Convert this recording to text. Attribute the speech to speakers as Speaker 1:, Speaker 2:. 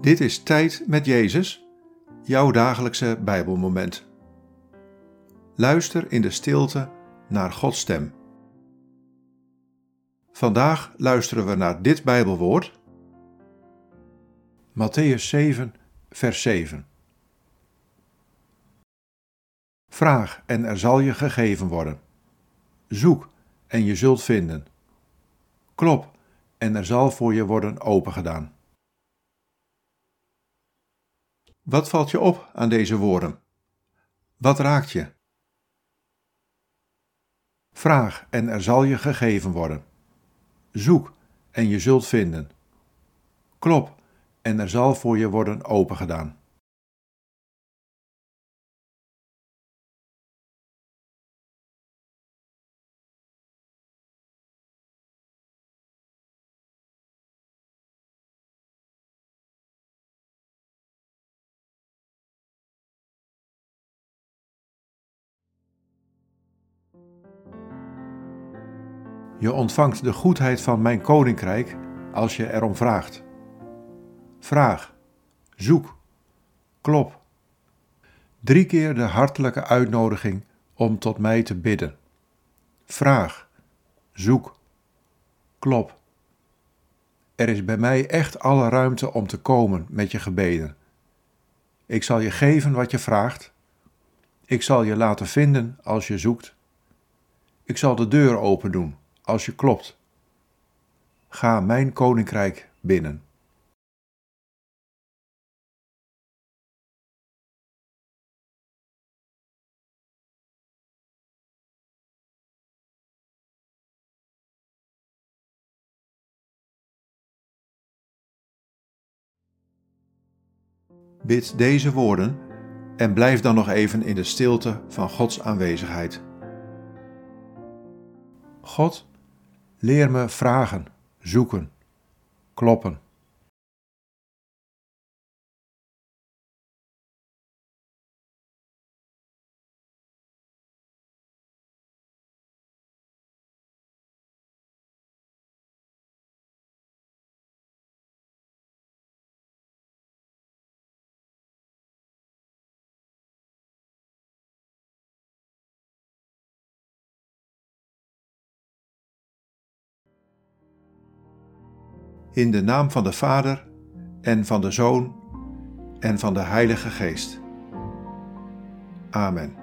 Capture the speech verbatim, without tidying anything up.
Speaker 1: Dit is Tijd met Jezus, jouw dagelijkse Bijbelmoment. Luister in de stilte naar Gods stem. Vandaag luisteren we naar dit Bijbelwoord. Mattheüs zeven, vers zeven. Vraag en er zal je gegeven worden. Zoek en je zult vinden. Klop en er zal voor je worden opengedaan. Wat valt je op aan deze woorden? Wat raakt je? Vraag en er zal je gegeven worden. Zoek en je zult vinden. Klop en er zal voor je worden opengedaan. Je ontvangt de goedheid van mijn koninkrijk als je erom vraagt. Vraag, zoek, klop. Drie keer de hartelijke uitnodiging om tot mij te bidden. Vraag, zoek, klop. Er is bij mij echt alle ruimte om te komen met je gebeden. Ik zal je geven wat je vraagt. Ik zal je laten vinden als je zoekt. Ik zal de deur open doen als je klopt. Ga mijn koninkrijk binnen. Bid deze woorden en blijf dan nog even in de stilte van Gods aanwezigheid. God, leer me vragen, zoeken, kloppen. In de naam van de Vader en van de Zoon en van de Heilige Geest. Amen.